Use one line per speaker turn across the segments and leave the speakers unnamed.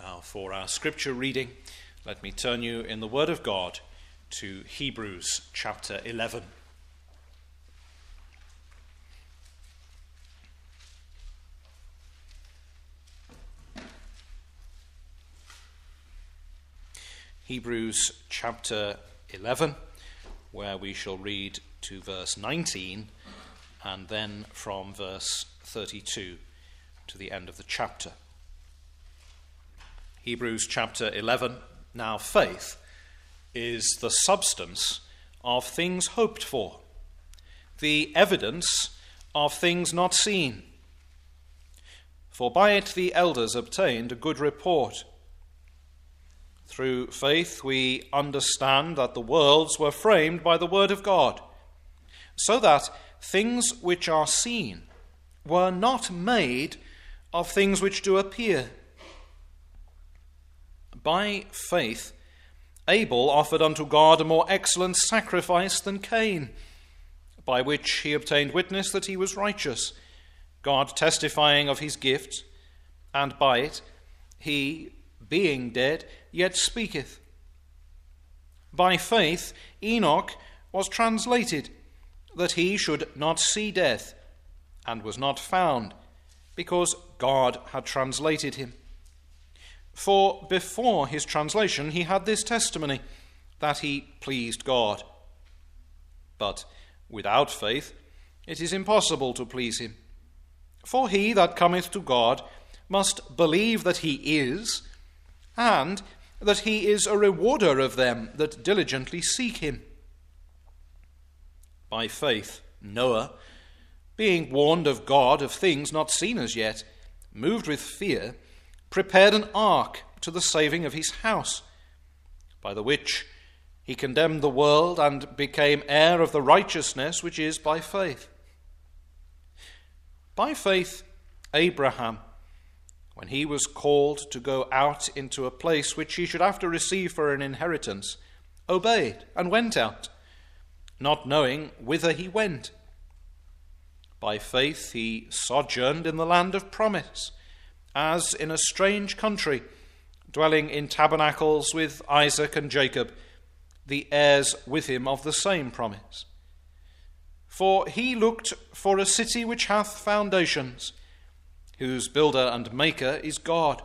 Now, for our scripture reading, let me turn you in the Word of God to Hebrews chapter 11. Hebrews chapter 11, where we shall read to verse 19 and then from verse 32 to the end of the chapter. Hebrews chapter 11. Now faith is the substance of things hoped for, the evidence of things not seen. For by it the elders obtained a good report. Through faith we understand that the worlds were framed by the word of God, so that things which are seen were not made of things which do appear. By faith Abel offered unto God a more excellent sacrifice than Cain, by which he obtained witness that he was righteous, God testifying of his gift, and by it he, being dead, yet speaketh. By faith Enoch was translated, that he should not see death, and was not found, because God had translated him. For before his translation he had this testimony, that he pleased God. But without faith it is impossible to please him. For he that cometh to God must believe that he is, and that he is a rewarder of them that diligently seek him. By faith Noah, being warned of God of things not seen as yet, moved with fear, prepared an ark to the saving of his house, by the which he condemned the world and became heir of the righteousness which is by faith. By faith Abraham, when he was called to go out into a place which he should after receive for an inheritance, obeyed and went out, not knowing whither he went. By faith he sojourned in the land of promise, as in a strange country, dwelling in tabernacles with Isaac and Jacob, the heirs with him of the same promise. For he looked for a city which hath foundations, whose builder and maker is God.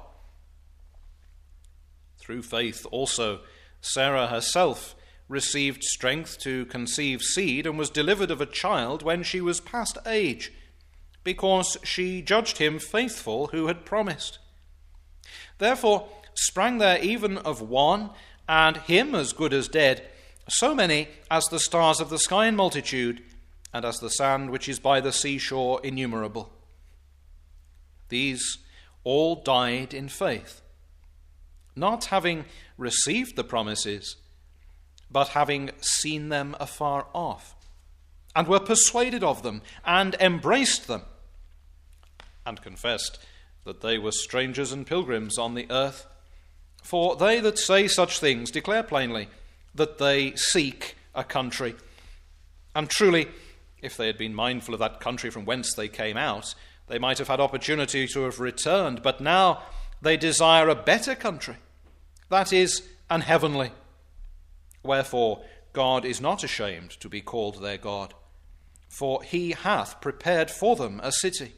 Through faith also Sarah herself received strength to conceive seed, and was delivered of a child when she was past age, because she judged him faithful who had promised. Therefore sprang there even of one, and him as good as dead, so many as the stars of the sky in multitude, and as the sand which is by the seashore innumerable. These all died in faith, not having received the promises, but having seen them afar off, and were persuaded of them, and embraced them, and confessed that they were strangers and pilgrims on the earth. For they that say such things declare plainly that they seek a country. And truly, if they had been mindful of that country from whence they came out, they might have had opportunity to have returned. But now they desire a better country, that is, an heavenly. Wherefore God is not ashamed to be called their God, for he hath prepared for them a city.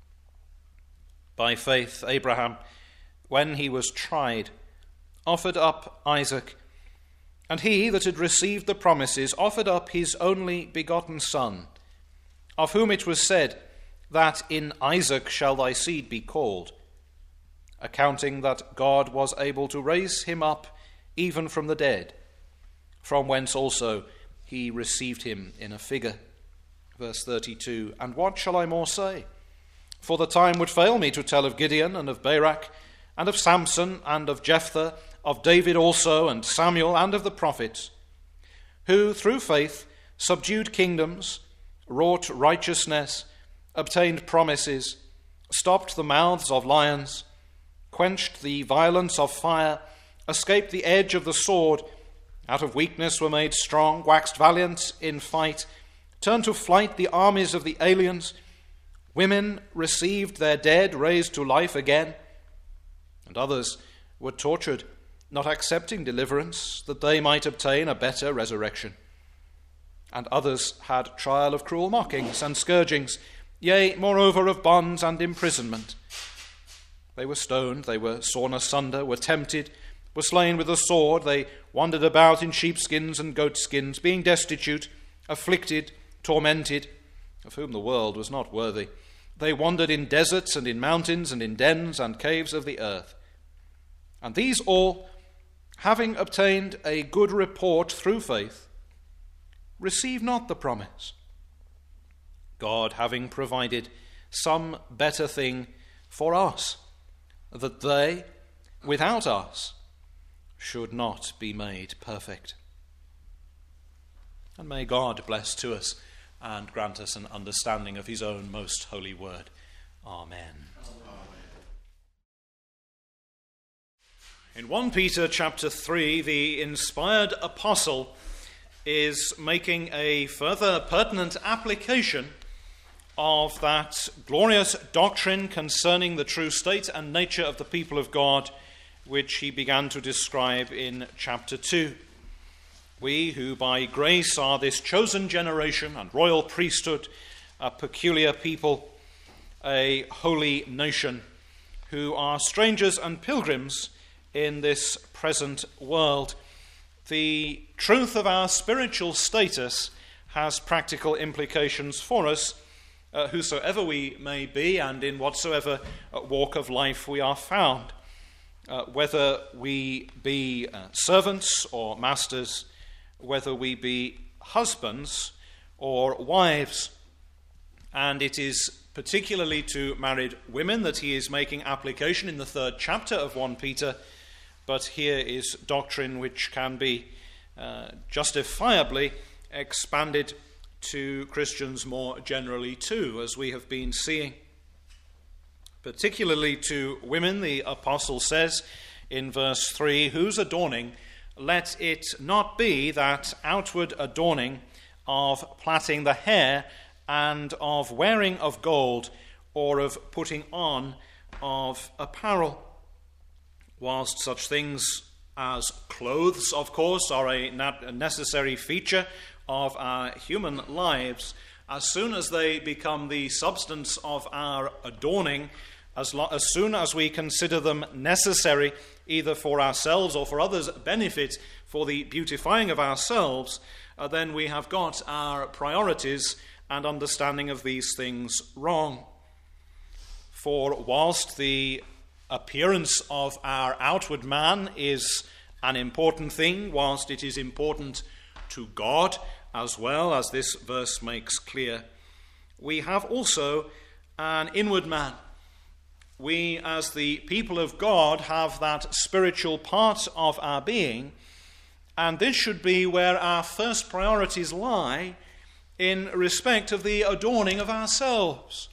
By faith Abraham, when he was tried, offered up Isaac, and he that had received the promises offered up his only begotten son, of whom it was said, that in Isaac shall thy seed be called, accounting that God was able to raise him up even from the dead, from whence also he received him in a figure. Verse 32, and what shall I more say? For the time would fail me to tell of Gideon, and of Barak, and of Samson, and of Jephthah, of David also, and Samuel, and of the prophets, who through faith subdued kingdoms, wrought righteousness, obtained promises, stopped the mouths of lions, quenched the violence of fire, escaped the edge of the sword, out of weakness were made strong, waxed valiant in fight, turned to flight the armies of the aliens. Women received their dead raised to life again, and others were tortured, not accepting deliverance, that they might obtain a better resurrection. And others had trial of cruel mockings and scourgings, yea, moreover of bonds and imprisonment. They were stoned, they were sawn asunder, were tempted, were slain with the sword. They wandered about in sheepskins and goatskins, being destitute, afflicted, tormented, of whom the world was not worthy. They wandered in deserts and in mountains and in dens and caves of the earth. And these all, having obtained a good report through faith, receive not the promise, God having provided some better thing for us, that they, without us, should not be made perfect. And may God bless to us and grant us an understanding of his own most holy word. Amen. In 1 Peter chapter 3, the inspired apostle is making a further pertinent application of that glorious doctrine concerning the true state and nature of the people of God, which he began to describe in chapter 2. We who by grace are this chosen generation and royal priesthood, a peculiar people, a holy nation, who are strangers and pilgrims in this present world. The truth of our spiritual status has practical implications for us, whosoever we may be and in whatsoever walk of life we are found, whether we be servants or masters, whether we be husbands or wives. And it is particularly to married women that he is making application in the 3rd chapter of 1 Peter, but here is doctrine which can be justifiably expanded to Christians more generally too, as we have been seeing. Particularly to women, the apostle says in verse 3, whose adorning, let it not be that outward adorning of plaiting the hair and of wearing of gold or of putting on of apparel. Whilst such things as clothes, of course, are a necessary feature of our human lives, as soon as they become the substance of our adorning, as soon as we consider them necessary either for ourselves or for others' benefit, for the beautifying of ourselves, then we have got our priorities and understanding of these things wrong. For whilst the appearance of our outward man is an important thing, whilst it is important to God as well, as this verse makes clear, we have also an inward man. We, as the people of God, have that spiritual part of our being, and this should be where our first priorities lie in respect of the adorning of ourselves.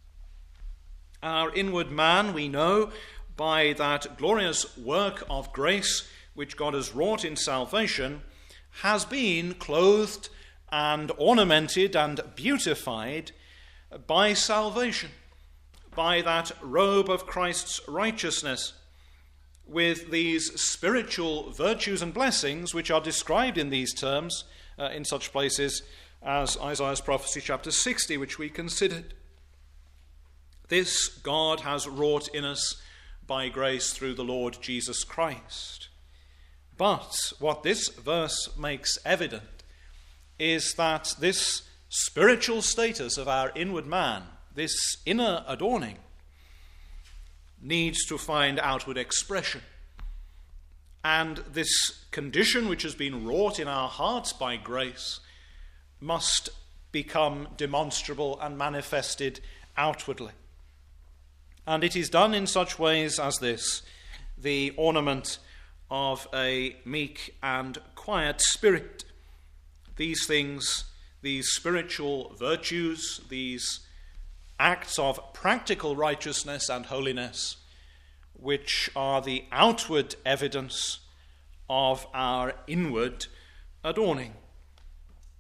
Our inward man, we know, by that glorious work of grace which God has wrought in salvation, has been clothed and ornamented and beautified by salvation, by that robe of Christ's righteousness, with these spiritual virtues and blessings which are described in these terms in such places as Isaiah's prophecy chapter 60, which we considered. This God has wrought in us by grace through the Lord Jesus Christ. But what this verse makes evident is that this spiritual status of our inward man, this inner adorning, needs to find outward expression. And this condition which has been wrought in our hearts by grace must become demonstrable and manifested outwardly. And it is done in such ways as this: the ornament of a meek and quiet spirit. These things, these spiritual virtues, these acts of practical righteousness and holiness, which are the outward evidence of our inward adorning.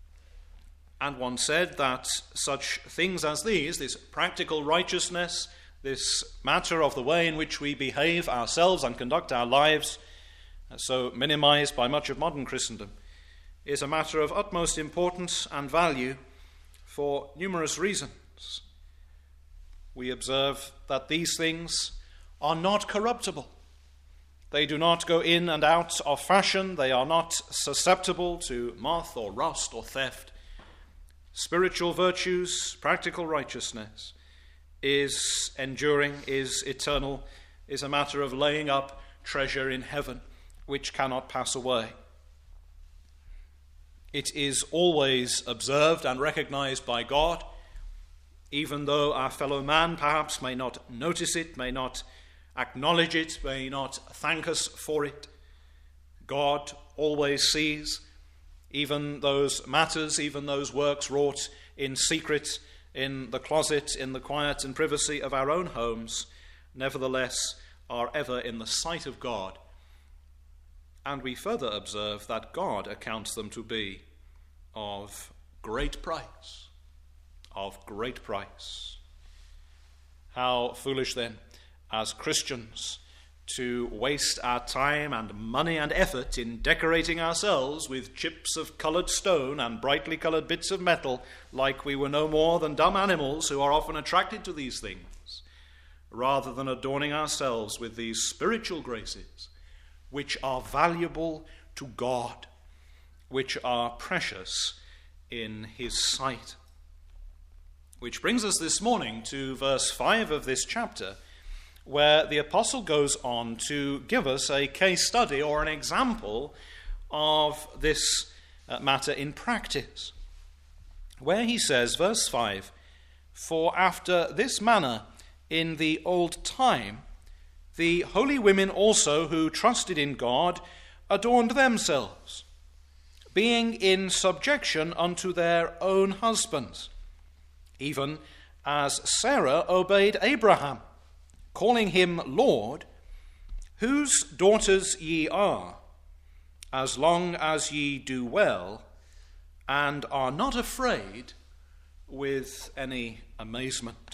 And one said that such things as these, this practical righteousness, this matter of the way in which we behave ourselves and conduct our lives, so minimized by much of modern Christendom, is a matter of utmost importance and value for numerous reasons. We observe that these things are not corruptible. They do not go in and out of fashion. They are not susceptible to moth or rust or theft. Spiritual virtues, practical righteousness, is enduring, is eternal, is a matter of laying up treasure in heaven, which cannot pass away. It is always observed and recognized by God, even though our fellow man perhaps may not notice it, may not acknowledge it, may not thank us for it. God always sees even those matters, even those works wrought in secret, in the closet, in the quiet and privacy of our own homes, nevertheless are ever in the sight of God. And we further observe that God accounts them to be of great price. Of great price. How foolish then, as Christians, to waste our time and money and effort in decorating ourselves with chips of coloured stone and brightly coloured bits of metal, like we were no more than dumb animals who are often attracted to these things, rather than adorning ourselves with these spiritual graces, which are valuable to God, which are precious in his sight. Which brings us this morning to verse 5 of this chapter, where the apostle goes on to give us a case study or an example of this matter in practice. Where he says, verse 5, "For after this manner in the old time, the holy women also who trusted in God adorned themselves, being in subjection unto their own husbands, even as Sarah obeyed Abraham, calling him Lord, whose daughters ye are, as long as ye do well, and are not afraid with any amazement."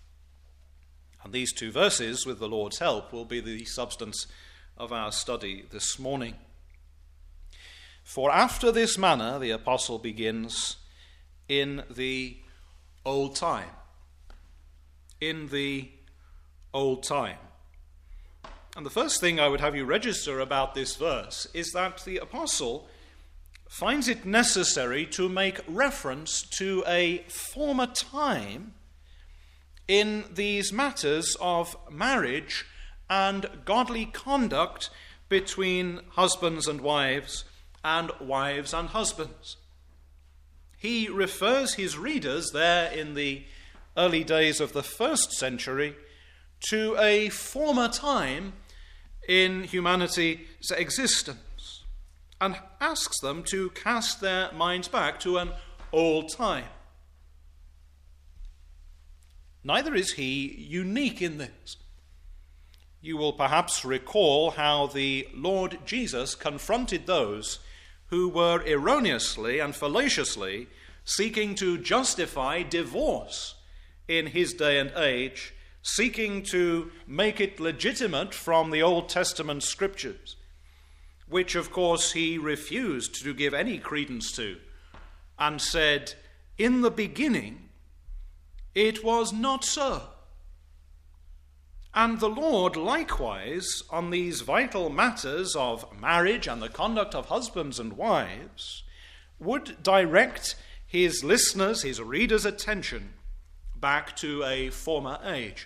And these two verses, with the Lord's help, will be the substance of our study this morning. For after this manner, the apostle begins, in the old time. In the old time. And the first thing I would have you register about this verse is that the apostle finds it necessary to make reference to a former time in these matters of marriage and godly conduct between husbands and wives and husbands. He refers his readers there in the early days of the first century to a former time in humanity's existence and asks them to cast their minds back to an old time. Neither is he unique in this. You will perhaps recall how the Lord Jesus confronted those who were erroneously and fallaciously seeking to justify divorce in his day and age, seeking to make it legitimate from the Old Testament scriptures, which of course he refused to give any credence to, and said, "In the beginning it was not so." And the Lord likewise, on these vital matters of marriage and the conduct of husbands and wives, would direct his listeners, his readers' attention back to a former age.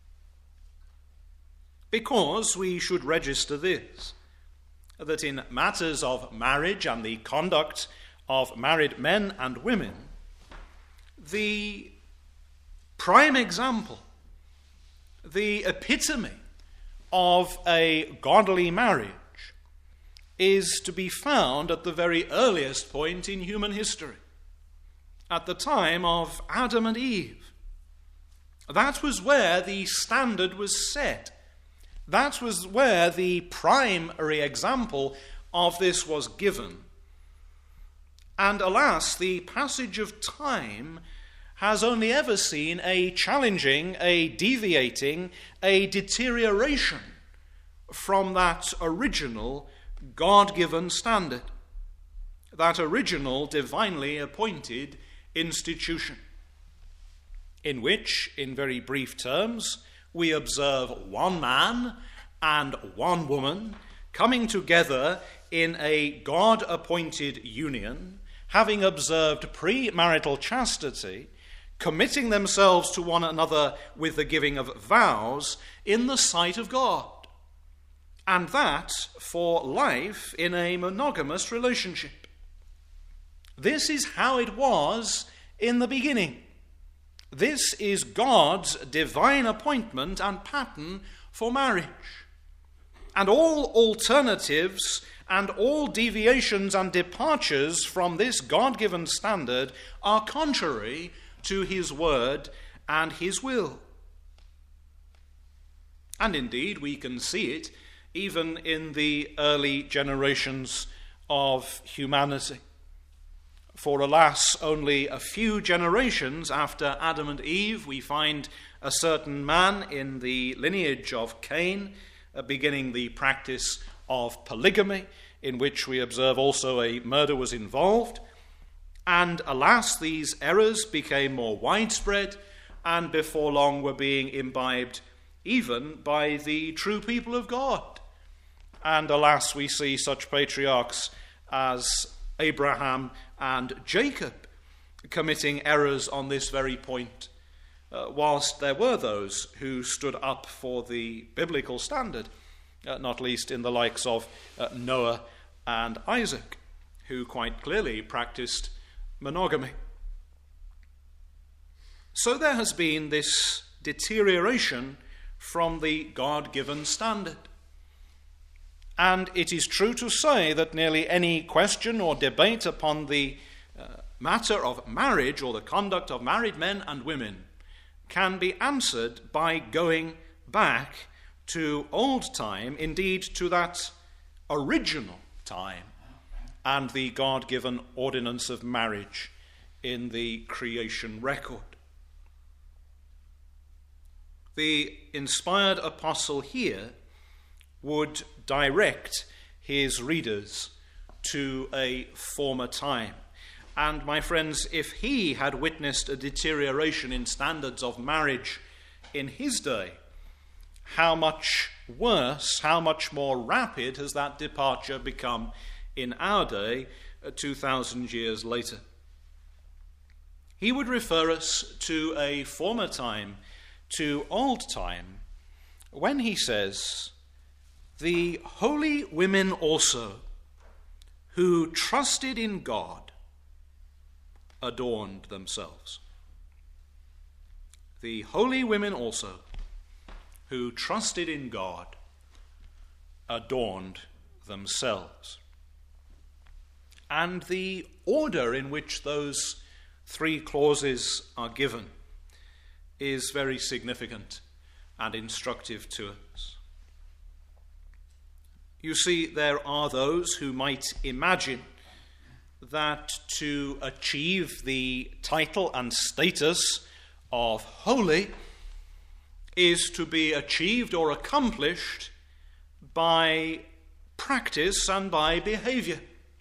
Because we should register this, that in matters of marriage and the conduct of married men and women, the prime example, the epitome of a godly marriage is to be found at the very earliest point in human history, at the time of Adam and Eve. That was where the standard was set. That was where the primary example of this was given. And alas, the passage of time has only ever seen a challenging, a deviating, a deterioration from that original God-given standard, that original divinely appointed institution, in which, in very brief terms, we observe one man and one woman coming together in a God-appointed union, having observed premarital chastity, committing themselves to one another with the giving of vows in the sight of God, and that for life in a monogamous relationship. This is how it was in the beginning. This is God's divine appointment and pattern for marriage. And all alternatives and all deviations and departures from this God-given standard are contrary to his word and his will. And indeed, we can see it even in the early generations of humanity. For alas, only a few generations after Adam and Eve, we find a certain man in the lineage of Cain beginning the practice of polygamy, in which we observe also a murder was involved. And alas, these errors became more widespread and before long were being imbibed even by the true people of God. And alas, we see such patriarchs as Abraham and Jacob committing errors on this very point, whilst there were those who stood up for the biblical standard, not least in the likes of Noah and Isaac, who quite clearly practiced monogamy. So there has been this deterioration from the God-given standard. And it is true to say that nearly any question or debate upon the matter of marriage or the conduct of married men and women can be answered by going back to old time, indeed to that original time, and the God-given ordinance of marriage in the creation record. The inspired apostle here would direct his readers to a former time. And my friends, if he had witnessed a deterioration in standards of marriage in his day, how much worse, how much more rapid has that departure become in our day, 2,000 years later? He would refer us to a former time, to old time, when he says, "The holy women also, who trusted in God, adorned themselves." The holy women also, who trusted in God, adorned themselves. And the order in which those three clauses are given is very significant and instructive to us. You see, there are those who might imagine that to achieve the title and status of holy is to be achieved or accomplished by practice and by behavior.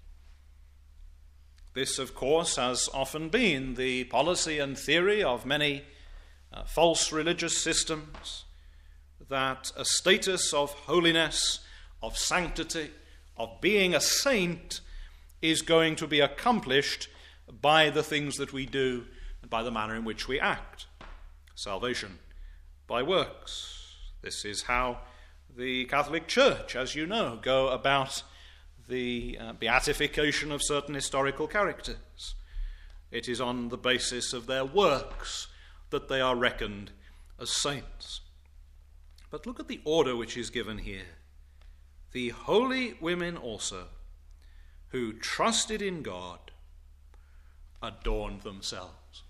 This, of course, has often been the policy and theory of many false religious systems, that a status of holiness, of sanctity, of being a saint is going to be accomplished by the things that we do and by the manner in which we act. Salvation by works. This is how the Catholic Church, as you know, go about the beatification of certain historical characters. It is on the basis of their works that they are reckoned as saints. But look at the order which is given here. The holy women also, who trusted in God, adorned themselves.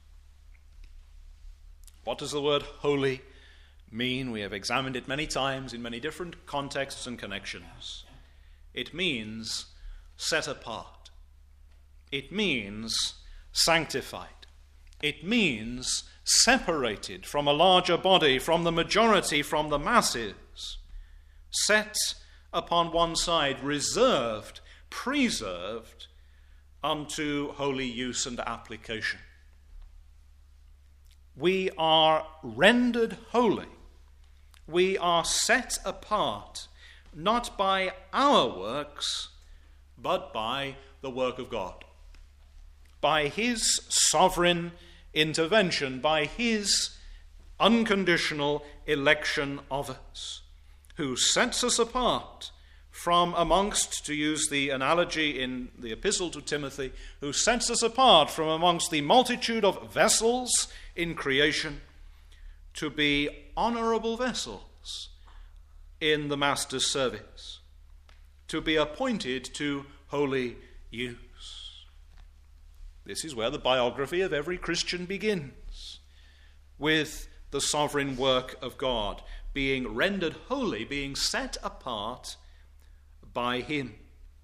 What does the word holy mean? We have examined it many times in many different contexts and connections. It means set apart. It means sanctified. It means separated from a larger body, from the majority, from the masses, set upon one side, reserved, preserved unto holy use and application. We are rendered holy. We are set apart, not by our works, but by the work of God, by his sovereign intervention, by his unconditional election of us, who sets us apart from amongst, to use the analogy in the epistle to Timothy, who sets us apart from amongst the multitude of vessels in creation to be honorable vessels in the Master's service, to be appointed to holy use. This is where the biography of every Christian begins, with the sovereign work of God, being rendered holy, being set apart by him.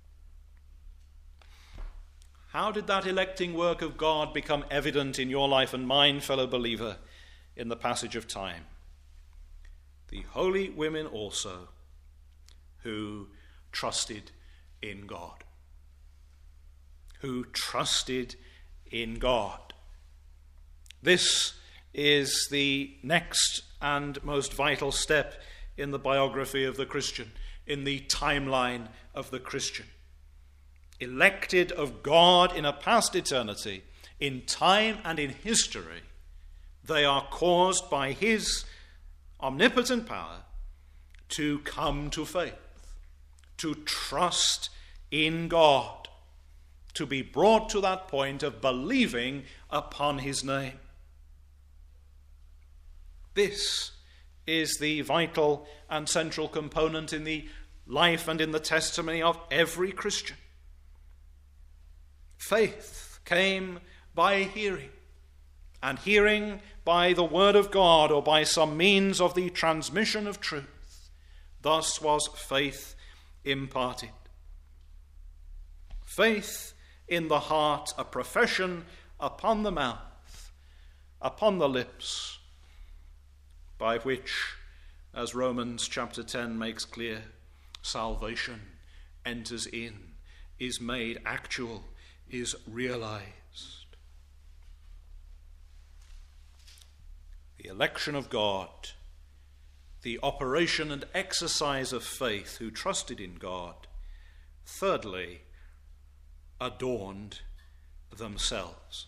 How did that electing work of God become evident in your life and mine, fellow believer, in the passage of time? The holy women also who trusted in God. Who trusted in God. This is the next and most vital step in the biography of the Christian, in the timeline of the Christian. Elected of God in a past eternity, in time and in history, they are caused by his omnipotent power to come to faith, to trust in God, to be brought to that point of believing upon his name. This is the vital and central component in the life and in the testimony of every Christian. Faith came by hearing, and hearing by the word of God or by some means of the transmission of truth. Thus was faith imparted. Faith in the heart, a profession upon the mouth, upon the lips, by which, as Romans chapter 10 makes clear, salvation enters in, is made actual, is realized. The election of God, the operation and exercise of faith who trusted in God, thirdly, adorned themselves.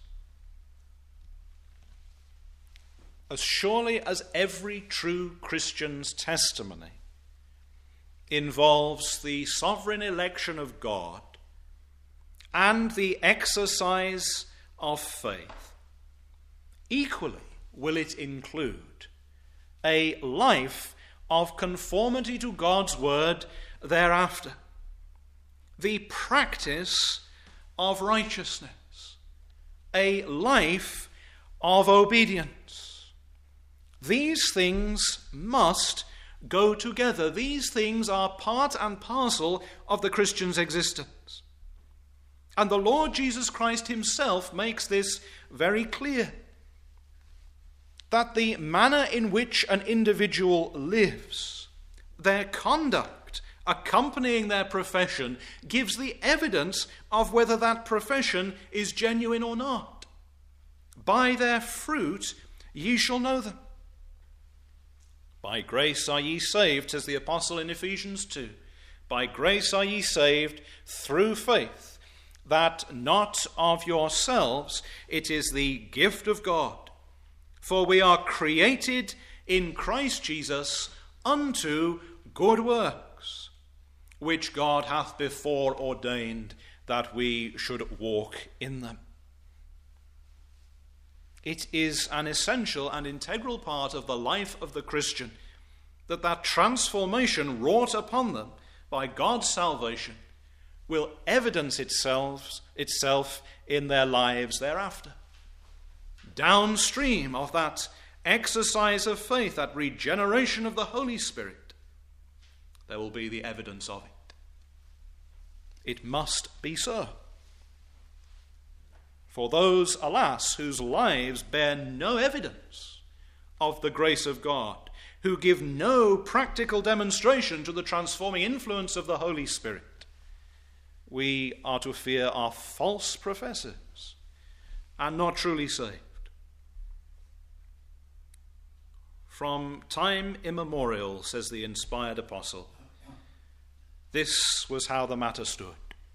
As surely as every true Christian's testimony involves the sovereign election of God and the exercise of faith, equally will it include a life of conformity to God's word thereafter, the practice of righteousness, a life of obedience. These things must go together. These things are part and parcel of the Christian's existence. And the Lord Jesus Christ himself makes this very clear, that the manner in which an individual lives, their conduct accompanying their profession, gives the evidence of whether that profession is genuine or not. By their fruit ye shall know them. By grace are ye saved, says the apostle in Ephesians 2. By grace are ye saved through faith, that not of yourselves, it is the gift of God. For we are created in Christ Jesus unto good works, which God hath before ordained that we should walk in them. It is an essential and integral part of the life of the Christian that transformation wrought upon them by God's salvation will evidence itself in their lives thereafter. Downstream of that exercise of faith, that regeneration of the Holy Spirit, there will be the evidence of it. It must be so. for those, alas, whose lives bear no evidence of the grace of God, who give no practical demonstration to the transforming influence of the Holy Spirit, we are to fear are false professors and not truly saved. From time immemorial, says the inspired apostle, this was how the matter stood.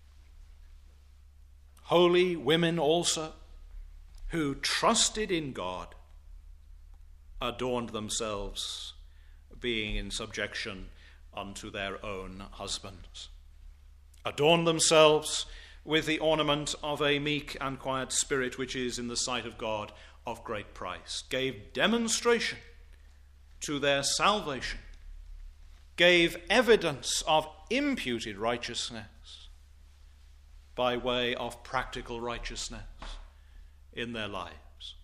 Holy women also, who trusted in God, adorned themselves, being in subjection unto their own husbands. Adorned themselves with the ornament of a meek and quiet spirit, which is in the sight of God of great price. Gave demonstration to their salvation, gave evidence of imputed righteousness by way of practical righteousness in their lives.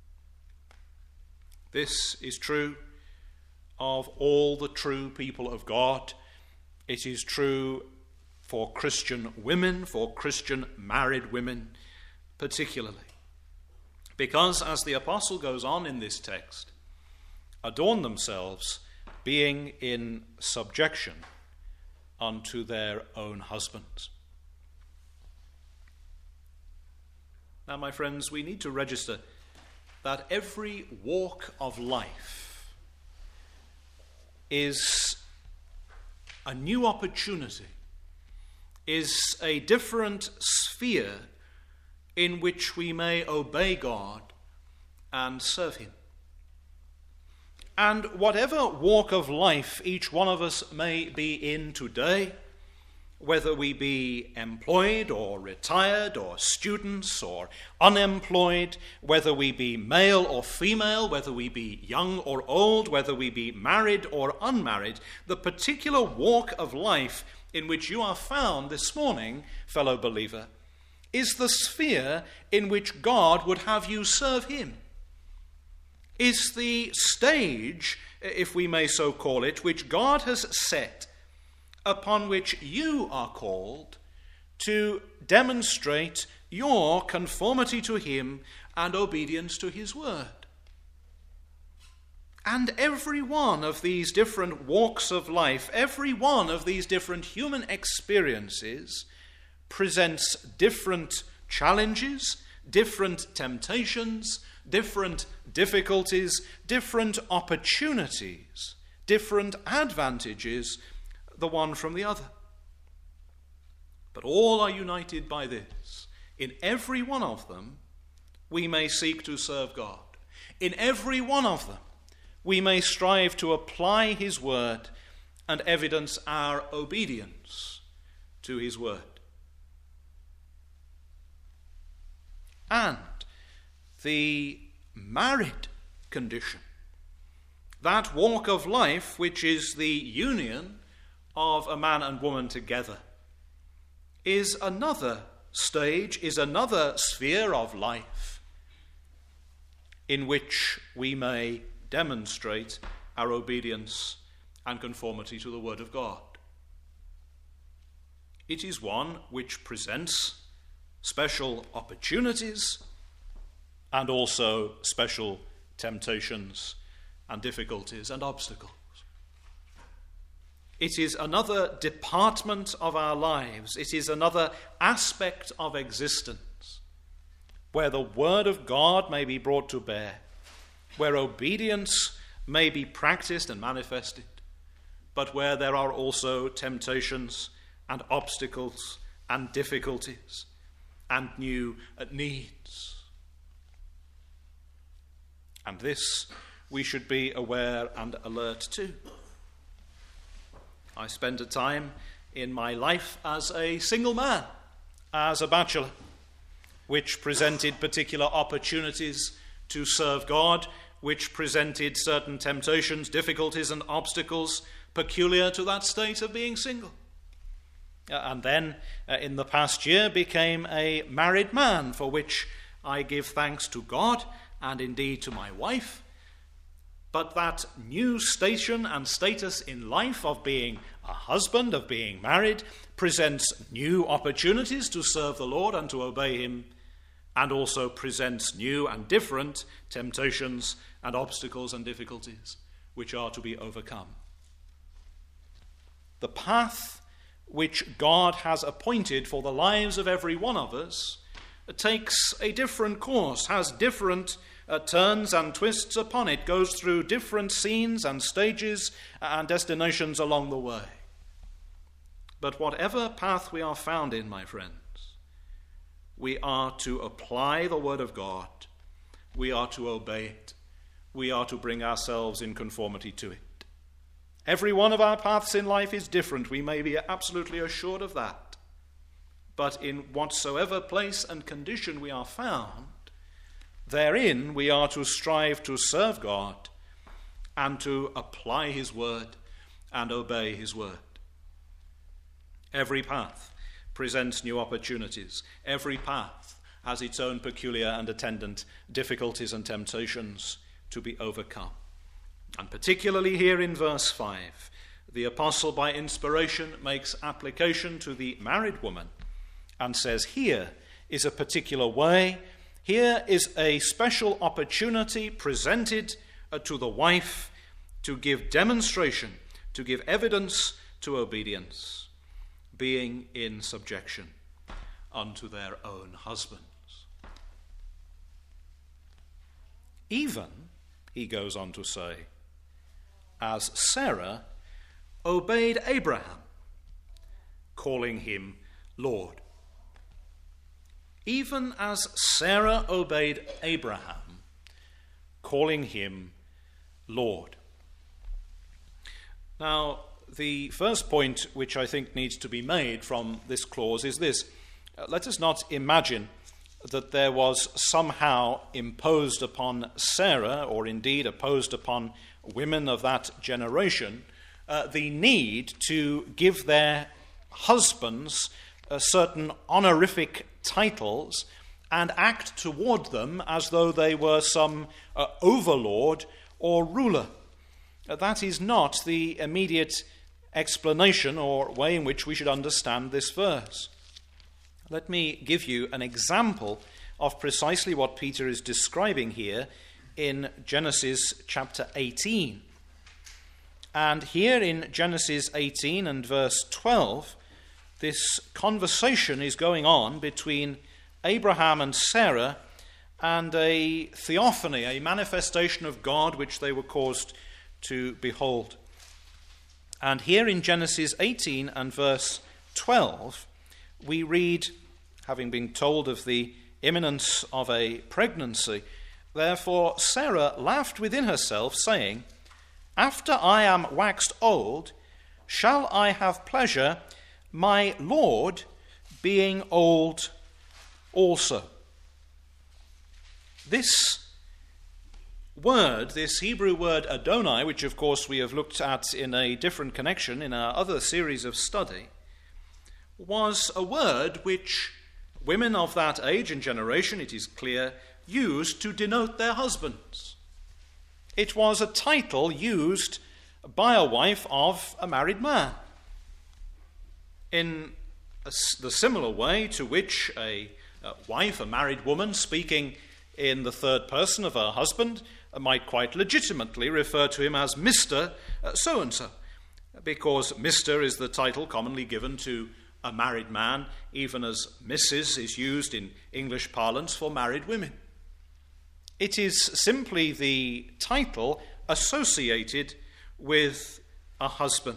This is true of all the true people of God. It is true for Christian women, for Christian married women particularly. Because, as the apostle goes on in this text, adorn themselves, being in subjection unto their own husbands. Now, my friends, we need to register that every walk of life is a new opportunity, is a different sphere in which we may obey God and serve Him. And whatever walk of life each one of us may be in today, whether we be employed or retired or students or unemployed, whether we be male or female, whether we be young or old, whether we be married or unmarried, the particular walk of life in which you are found this morning, fellow believer, is the sphere in which God would have you serve Him. Is the stage, if we may so call it, which God has set, upon which you are called to demonstrate your conformity to Him and obedience to His word. And every one of these different walks of life, every one of these different human experiences presents different challenges, different temptations, different difficulties, different opportunities, different advantages, the one from the other. But all are united by this. In every one of them, we may seek to serve God. In every one of them, we may strive to apply His word and evidence our obedience to His word. And the married condition, that walk of life which is the union of a man and woman together, is another stage, is another sphere of life in which we may demonstrate our obedience and conformity to the Word of God. It is one which presents special opportunities and also special temptations and difficulties and obstacles. It is another department of our lives. It is another aspect of existence where the Word of God may be brought to bear, where obedience may be practiced and manifested, but where there are also temptations and obstacles and difficulties and new needs. And this we should be aware and alert to. I spent a time in my life as a single man, as a bachelor, which presented particular opportunities to serve God, which presented certain temptations, difficulties, and obstacles peculiar to that state of being single. And then, in the past year, became a married man, for which I give thanks to God and indeed to my wife. But that new station and status in life of being a husband, of being married, presents new opportunities to serve the Lord and to obey Him, and also presents new and different temptations and obstacles and difficulties which are to be overcome. The path which God has appointed for the lives of every one of us takes a different course, has different turns and twists upon it, goes through different scenes and stages and destinations along the way. But whatever path we are found in, my friends, we are to apply the word of God, we are to obey it, we are to bring ourselves in conformity to it. Every one of our paths in life is different, we may be absolutely assured of that. But in whatsoever place and condition we are found, therein we are to strive to serve God and to apply his word and obey his word. Every path presents new opportunities. Every path has its own peculiar and attendant difficulties and temptations to be overcome. And particularly here in verse 5, the apostle by inspiration makes application to the married woman and says, here is a particular way, here is a special opportunity presented to the wife to give demonstration, to give evidence to obedience, being in subjection unto their own husbands. Even, he goes on to say, as Sarah obeyed Abraham, calling him Lord. Even as Sarah obeyed Abraham, calling him Lord. Now, the first point which I think needs to be made from this clause is this. Let us not imagine that there was somehow imposed upon Sarah, or indeed imposed upon women of that generation, the need to give their husbands certain honorific titles and act toward them as though they were some overlord or ruler. That is not the immediate explanation or way in which we should understand this verse. Let me give you an example of precisely what Peter is describing here in Genesis chapter 18. And here in Genesis 18 and verse 12, this conversation is going on between Abraham and Sarah and a theophany, a manifestation of God which they were caused to behold. And here in Genesis 18 and verse 12, we read, having been told of the imminence of a pregnancy, therefore Sarah laughed within herself, saying, after I am waxed old, shall I have pleasure, my Lord being old also. This word, this Hebrew word Adonai, which of course we have looked at in a different connection in our other series of study, was a word which women of that age and generation, it is clear, used to denote their husbands. It was a title used by a wife of a married man. In the similar way to which a wife, a married woman, speaking in the third person of her husband, might quite legitimately refer to him as Mr. So-and-so, because Mr. is the title commonly given to a married man, even as Mrs. is used in English parlance for married women. It is simply the title associated with a husband.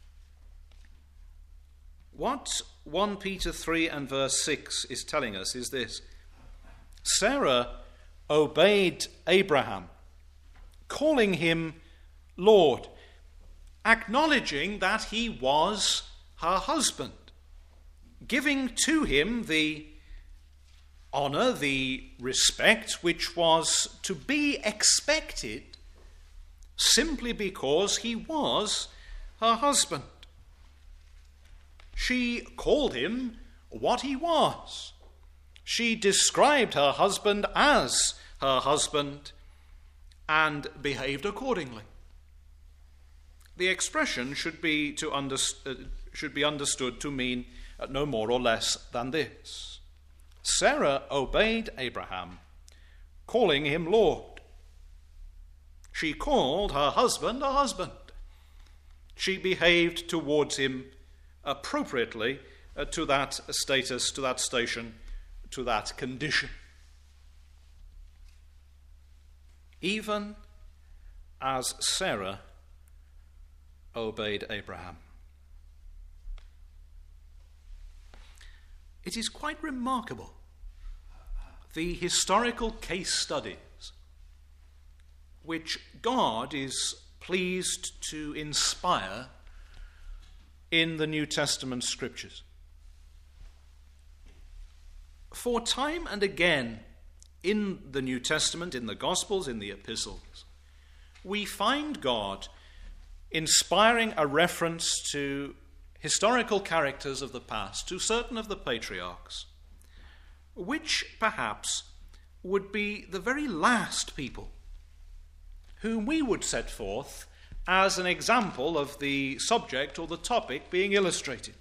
What 1 Peter 3 and verse 6 is telling us is this. Sarah obeyed Abraham, calling him Lord, acknowledging that he was her husband, giving to him the honor, the respect which was to be expected simply because he was her husband. She called him what he was. She described her husband as her husband and behaved accordingly. The expression should be understood to mean no more or less than this. Sarah obeyed Abraham, calling him Lord. She called her husband a husband. She behaved towards him appropriately to that status, to that station, to that condition. Even as Sarah obeyed Abraham. It is quite remarkable, the historical case studies which God is pleased to inspire in the New Testament scriptures. For time and again in the New Testament, in the Gospels, in the epistles, we find God inspiring a reference to historical characters of the past, to certain of the patriarchs, which perhaps would be the very last people whom we would set forth as an example of the subject or the topic being illustrated.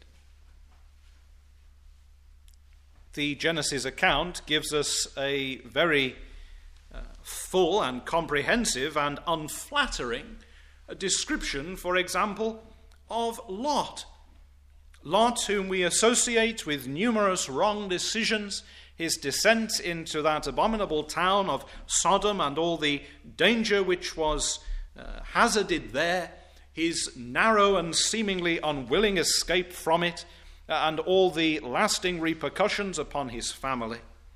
The Genesis account gives us a very full and comprehensive and unflattering description, for example, of Lot. Lot, whom we associate with numerous wrong decisions, his descent into that abominable town of Sodom and all the danger which was hazarded there, his narrow and seemingly unwilling escape from it, and all the lasting repercussions upon his family.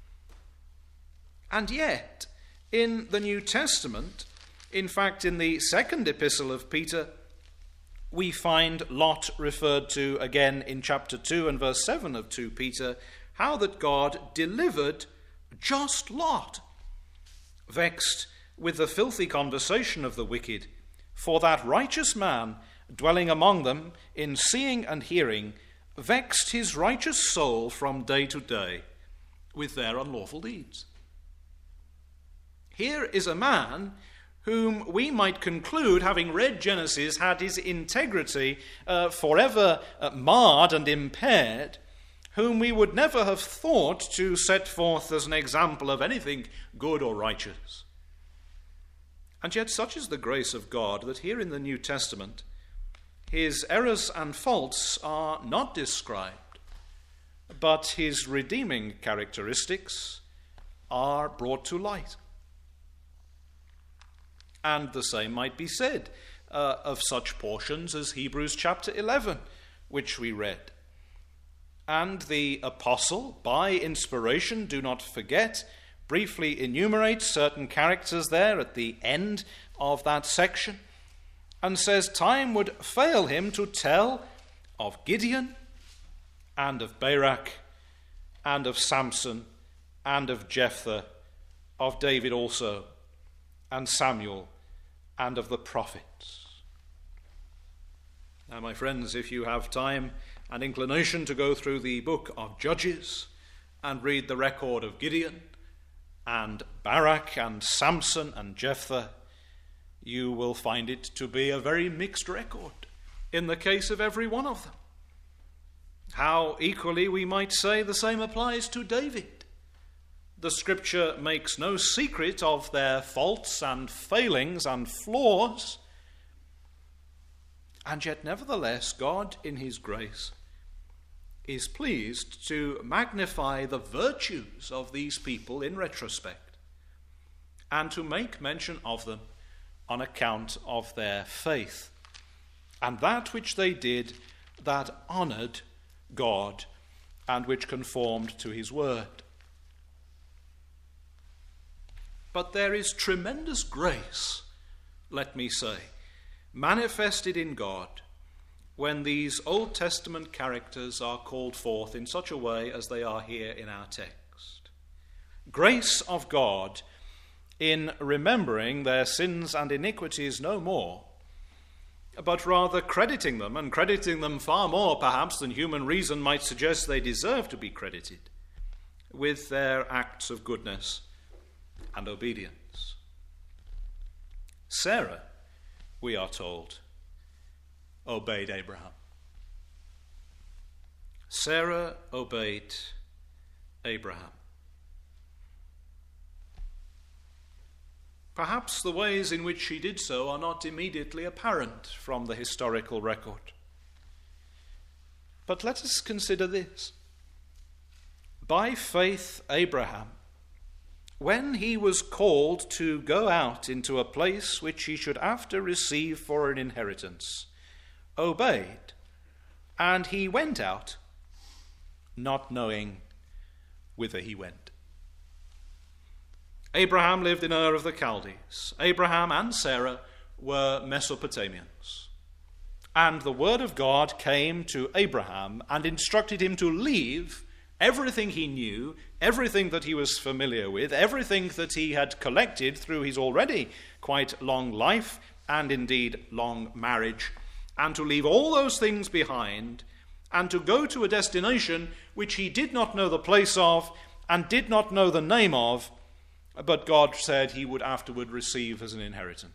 And yet, in the New Testament, in fact in the second epistle of Peter, we find Lot referred to again in chapter 2 and verse 7 of 2 Peter, how that God delivered just Lot, vexed with the filthy conversation of the wicked, for that righteous man dwelling among them in seeing and hearing vexed his righteous soul from day to day with their unlawful deeds. Here is a man whom we might conclude, having read Genesis, had his integrity forever marred and impaired, whom we would never have thought to set forth as an example of anything good or righteous. And yet such is the grace of God that here in the New Testament, his errors and faults are not described, but his redeeming characteristics are brought to light. And the same might be said of such portions as Hebrews chapter 11, which we read. And the apostle, by inspiration, do not forget, briefly enumerates certain characters there at the end of that section, and says time would fail him to tell of Gideon, and of Barak, and of Samson, and of Jephthah, of David also, and Samuel, and of the prophets. Now, my friends, if you have time and inclination to go through the book of Judges and read the record of Gideon and Barak and Samson and Jephthah, you will find it to be a very mixed record in the case of every one of them. How equally we might say the same applies to David. The scripture makes no secret of their faults and failings and flaws, and yet nevertheless God in his grace is pleased to magnify the virtues of these people in retrospect and to make mention of them on account of their faith and that which they did that honored God and which conformed to his word. But there is tremendous grace, let me say, manifested in God when these Old Testament characters are called forth in such a way as they are here in our text. Grace of God in remembering their sins and iniquities no more, but rather crediting them, and crediting them far more perhaps than human reason might suggest they deserve to be credited, with their acts of goodness and obedience. Sarah, we are told, obeyed Abraham. Sarah obeyed Abraham. Perhaps the ways in which she did so are not immediately apparent from the historical record. But let us consider this. By faith, Abraham, when he was called to go out into a place which he should after receive for an inheritance, obeyed, and he went out, not knowing whither he went. Abraham lived in Ur of the Chaldees. Abraham and Sarah were Mesopotamians. And the word of God came to Abraham and instructed him to leave everything he knew, everything that he was familiar with, everything that he had collected through his already quite long life and indeed long marriage, and to leave all those things behind and to go to a destination which he did not know the place of and did not know the name of, but God said he would afterward receive as an inheritance.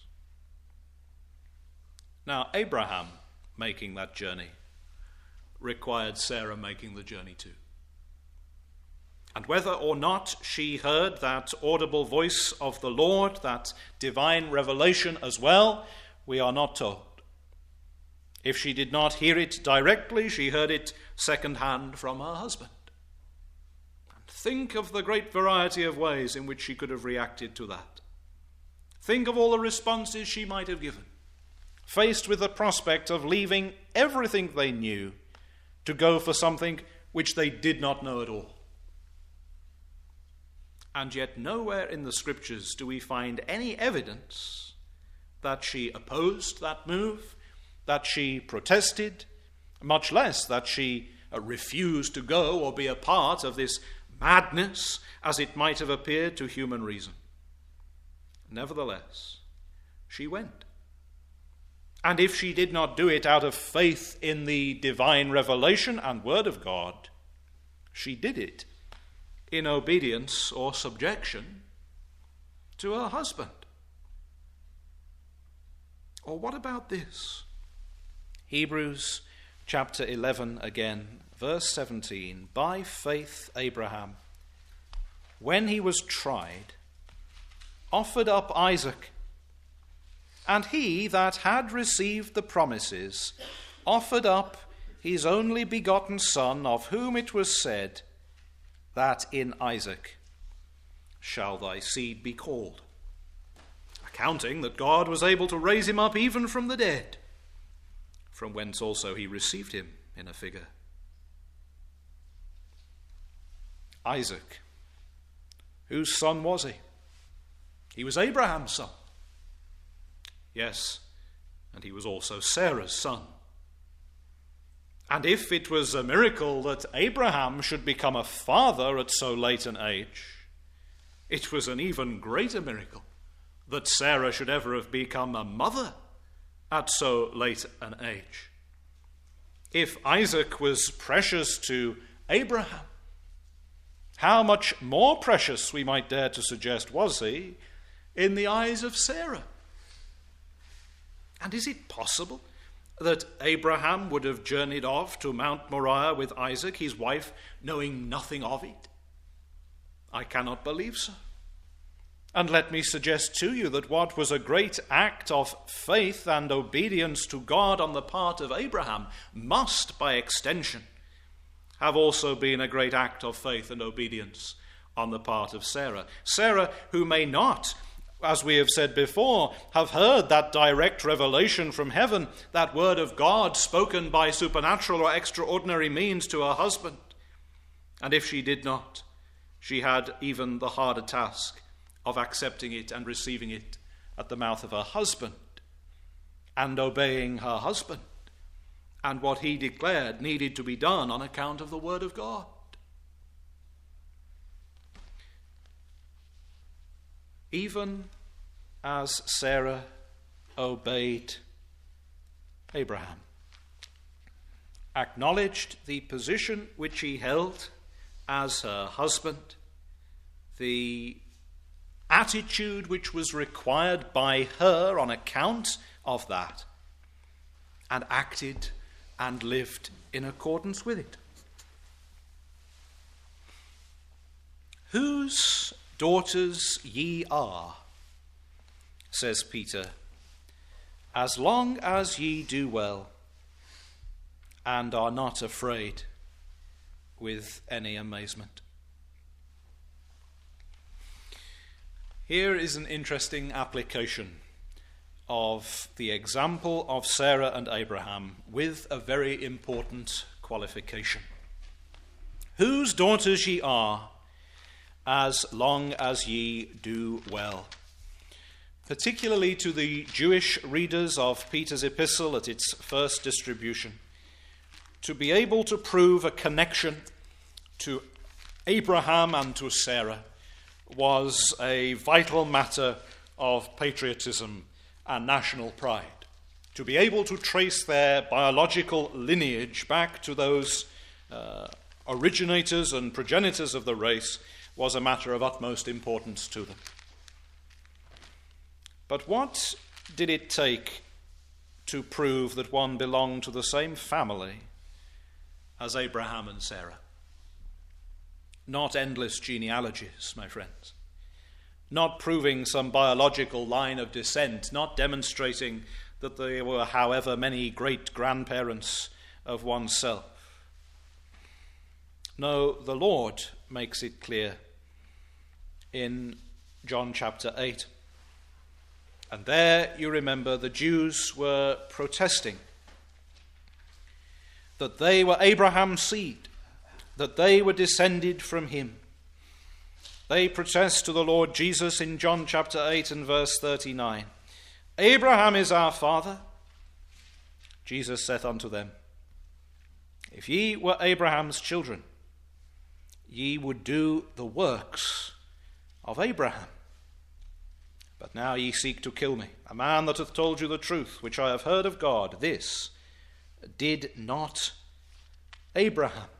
Now, Abraham making that journey required Sarah making the journey too. And whether or not she heard that audible voice of the Lord, that divine revelation as well, we are not told. If she did not hear it directly, she heard it second-hand from her husband. Think of the great variety of ways in which she could have reacted to that. Think of all the responses she might have given, faced with the prospect of leaving everything they knew to go for something which they did not know at all. And yet nowhere in the Scriptures do we find any evidence that she opposed that move, that she protested, much less that she refused to go or be a part of this madness as it might have appeared to human reason. Nevertheless, she went. And if she did not do it out of faith in the divine revelation and word of God, she did it in obedience or subjection to her husband. Or what about this? Hebrews chapter 11 again, verse 17. By faith Abraham, when he was tried, offered up Isaac, and he that had received the promises offered up his only begotten son, of whom it was said, that in Isaac shall thy seed be called, accounting that God was able to raise him up even from the dead, from whence also he received him in a figure. Isaac, whose son was he? He was Abraham's son. Yes, and he was also Sarah's son. And if it was a miracle that Abraham should become a father at so late an age, it was an even greater miracle that Sarah should ever have become a mother at so late an age. If Isaac was precious to Abraham, how much more precious, we might dare to suggest, was he in the eyes of Sarah? And is it possible that Abraham would have journeyed off to Mount Moriah with Isaac, his wife, knowing nothing of it? I cannot believe so. And let me suggest to you that what was a great act of faith and obedience to God on the part of Abraham must, by extension, have also been a great act of faith and obedience on the part of Sarah. Sarah, who may not, as we have said before, have heard that direct revelation from heaven, that word of God spoken by supernatural or extraordinary means to her husband. And if she did not, she had even the harder task of accepting it and receiving it at the mouth of her husband and obeying her husband and what he declared needed to be done on account of the word of God. Even as Sarah obeyed Abraham, acknowledged the position which he held as her husband, the attitude which was required by her on account of that, and acted and lived in accordance with it. Whose daughters ye are, says Peter, as long as ye do well, and are not afraid with any amazement. Here is an interesting application of the example of Sarah and Abraham with a very important qualification. Whose daughters ye are, as long as ye do well. Particularly to the Jewish readers of Peter's epistle at its first distribution, to be able to prove a connection to Abraham and to Sarah was a vital matter of patriotism and national pride. To be able to trace their biological lineage back to those originators and progenitors of the race was a matter of utmost importance to them. But what did it take to prove that one belonged to the same family as Abraham and Sarah? Not endless genealogies, my friends. Not proving some biological line of descent, not demonstrating that there were however many great-grandparents of oneself. No, the Lord makes it clear in John chapter 8. And there, you remember, the Jews were protesting that they were Abraham's seed, that they were descended from him. They protest to the Lord Jesus in John chapter 8 and verse 39. Abraham is our father. Jesus saith unto them, if ye were Abraham's children, ye would do the works of Abraham. But now ye seek to kill me, a man that hath told you the truth, which I have heard of God. This did not Abraham.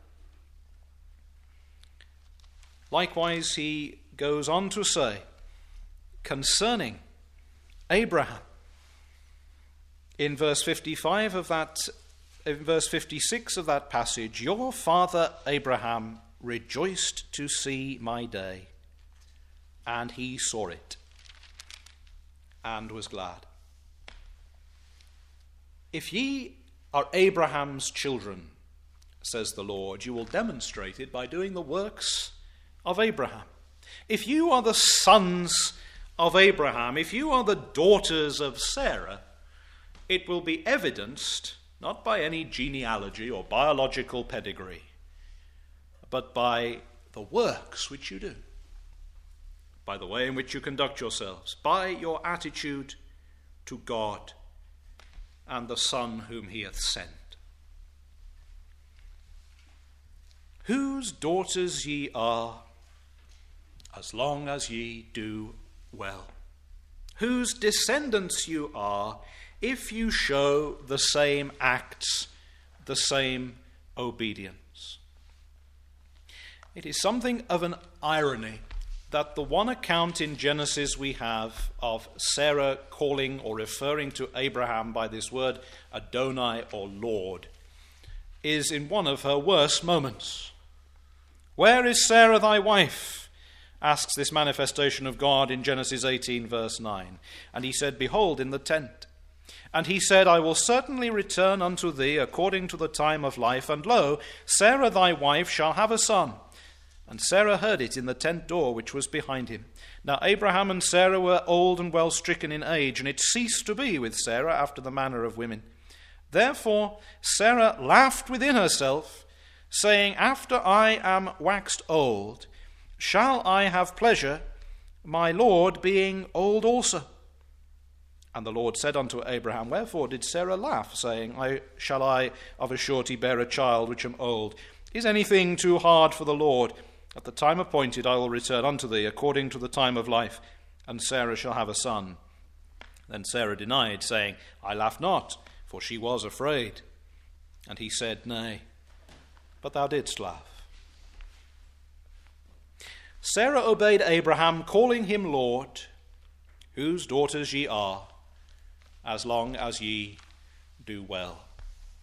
Likewise, he goes on to say, concerning Abraham, in verse 55 of that, in verse 56 of that passage, your father Abraham rejoiced to see my day, and he saw it, and was glad. If ye are Abraham's children, says the Lord, you will demonstrate it by doing the works of Abraham. If you are the sons of Abraham, if you are the daughters of Sarah, it will be evidenced not by any genealogy or biological pedigree, but by the works which you do, by the way in which you conduct yourselves, by your attitude to God and the Son whom he hath sent. Whose daughters ye are, as long as ye do well. Whose descendants you are, if you show the same acts, the same obedience. It is something of an irony that the one account in Genesis we have of Sarah calling or referring to Abraham by this word Adonai or Lord is in one of her worst moments. Where is Sarah thy wife? Asks this manifestation of God in Genesis 18 verse 9. And he said, behold, in the tent. And he said, I will certainly return unto thee according to the time of life, and lo, Sarah thy wife shall have a son. And Sarah heard it in the tent door which was behind him. Now Abraham and Sarah were old and well stricken in age, and it ceased to be with Sarah after the manner of women. Therefore Sarah laughed within herself, saying, after I am waxed old, shall I have pleasure, my Lord being old also? And the Lord said unto Abraham, wherefore did Sarah laugh, saying, shall I of a surety bear a child which am old? Is anything too hard for the Lord? At the time appointed I will return unto thee according to the time of life, and Sarah shall have a son. Then Sarah denied, saying, I laugh not, for she was afraid. And he said, nay, but thou didst laugh. Sarah obeyed Abraham, calling him Lord, whose daughters ye are, as long as ye do well.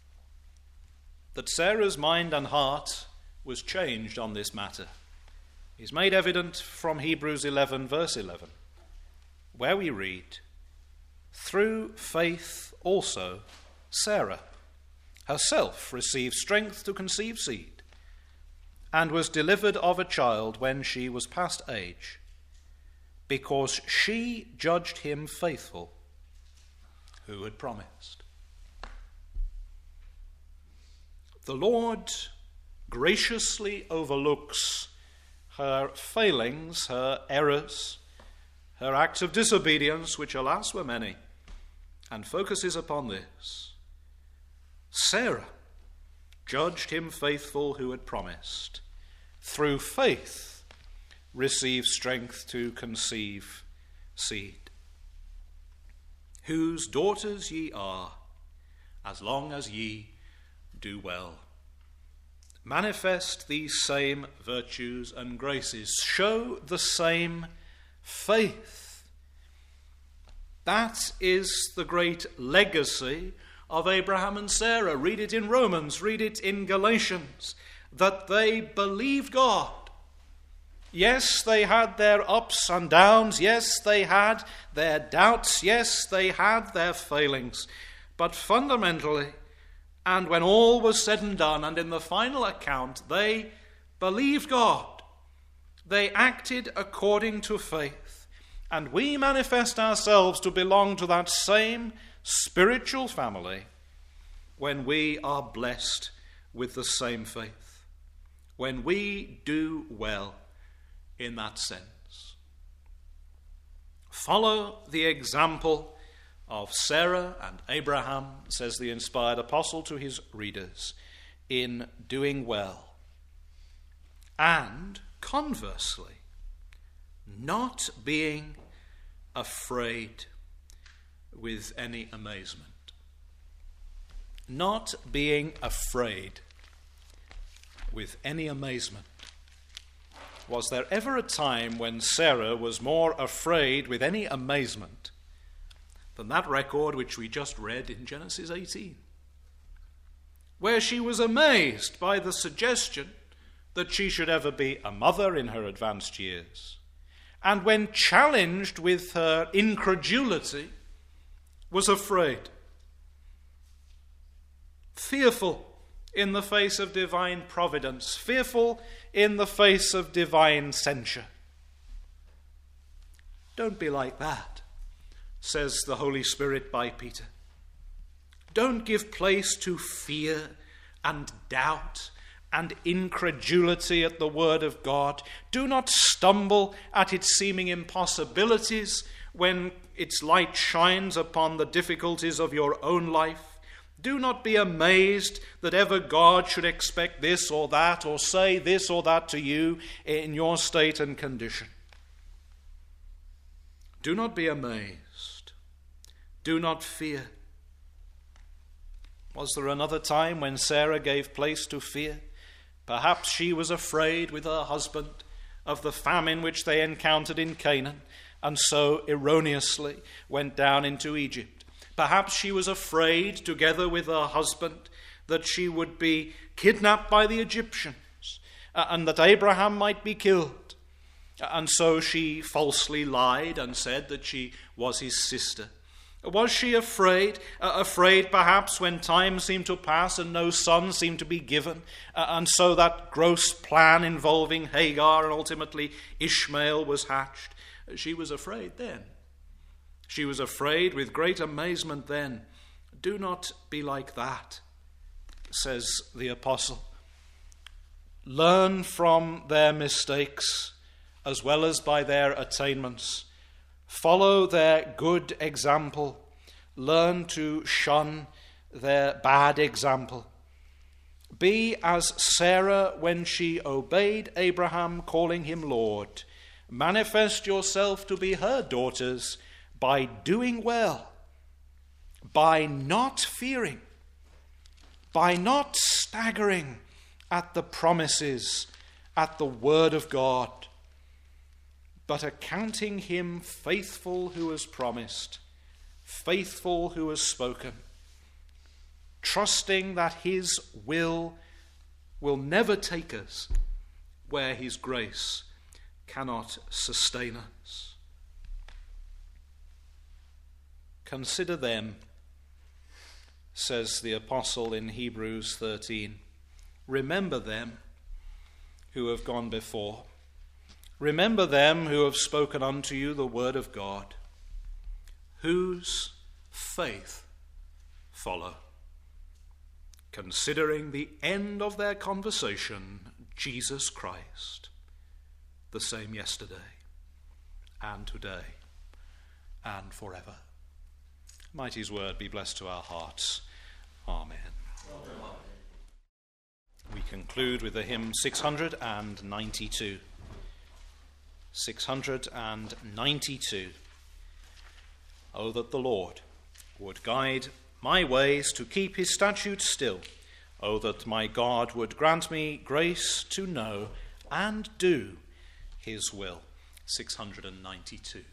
That Sarah's mind and heart was changed on this matter is made evident from Hebrews 11, verse 11, where we read, "Through faith also Sarah herself received strength to conceive seed, and was delivered of a child when she was past age, because she judged him faithful who had promised." The Lord graciously overlooks her failings, her errors, her acts of disobedience, which alas were many, and focuses upon this. Sarah judged him faithful who had promised. Through faith received strength to conceive seed. Whose daughters ye are, as long as ye do well. Manifest these same virtues and graces. Show the same faith. That is the great legacy of Abraham and Sarah. Read it in Romans, read it in Galatians, that they believed God. Yes, they had their ups and downs. Yes, they had their doubts. Yes, they had their failings. But fundamentally, and when all was said and done, and in the final account, they believed God. They acted according to faith. And we manifest ourselves to belong to that same spiritual family when we are blessed with the same faith, when we do well in that sense. Follow the example of Sarah and Abraham, says the inspired apostle to his readers, in doing well. And conversely, not being afraid with any amazement. Not being afraid with any amazement. Was there ever a time when Sarah was more afraid with any amazement than that record which we just read in Genesis 18, where she was amazed by the suggestion that she should ever be a mother in her advanced years, and when challenged with her incredulity, was afraid, fearful in the face of divine providence, fearful in the face of divine censure. Don't be like that, says the Holy Spirit by Peter. Don't give place to fear and doubt and incredulity at the word of God. Do not stumble at its seeming impossibilities when its light shines upon the difficulties of your own life. Do not be amazed that ever God should expect this or that, or say this or that to you in your state and condition. Do not be amazed. Do not fear. Was there another time when Sarah gave place to fear? Perhaps she was afraid with her husband of the famine which they encountered in Canaan, and so erroneously went down into Egypt. Perhaps she was afraid, together with her husband, that she would be kidnapped by the Egyptians, and that Abraham might be killed. And so she falsely lied and said that she was his sister. Was she afraid? Afraid perhaps when time seemed to pass and no son seemed to be given, and so that gross plan involving Hagar and ultimately Ishmael was hatched. She was afraid then. She was afraid with great amazement then. Do not be like that, says the apostle. Learn from their mistakes as well as by their attainments. Follow their good example. Learn to shun their bad example. Be as Sarah when she obeyed Abraham, calling him Lord. Manifest yourself to be her daughters by doing well, by not fearing, by not staggering at the promises, at the word of God, but accounting him faithful who has promised, faithful who has spoken, trusting that his will never take us where his grace cannot sustain us. Consider them, says the apostle in Hebrews 13. Remember them who have gone before. Remember them who have spoken unto you the word of God, whose faith follow, considering the end of their conversation, Jesus Christ, the same yesterday and today and forever. Might his word be blessed to our hearts. Amen. Amen. We conclude with the hymn 692. 692. Oh, that the Lord would guide my ways to keep his statutes still. Oh, that my God would grant me grace to know and do his will. 692.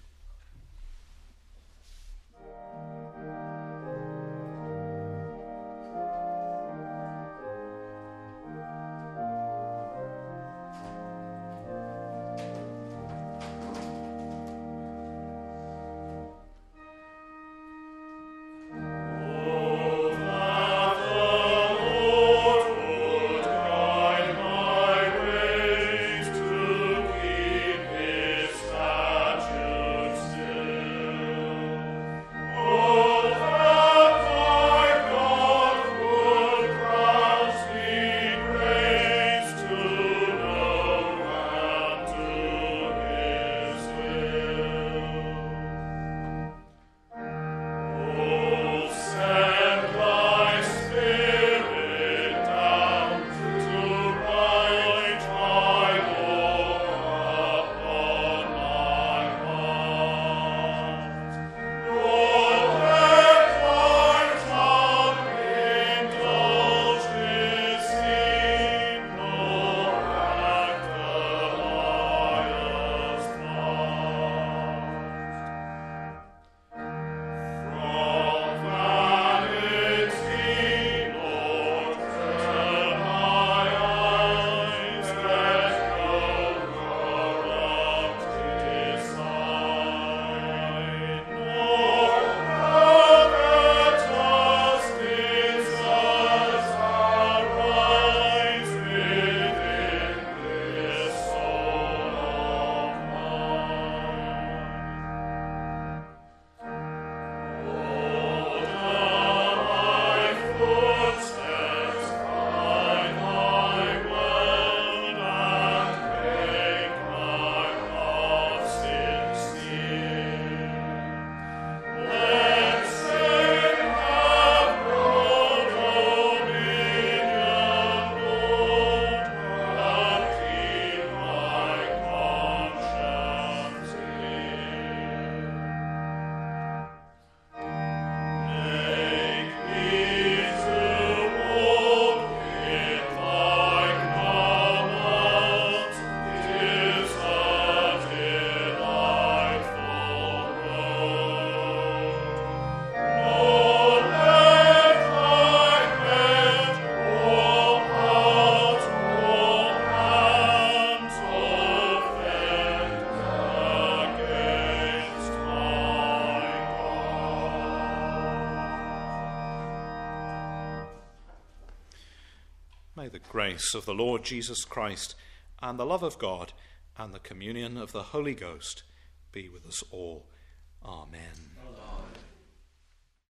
May the grace of the Lord Jesus Christ and the love of God and the communion of the Holy Ghost be with us all. Amen.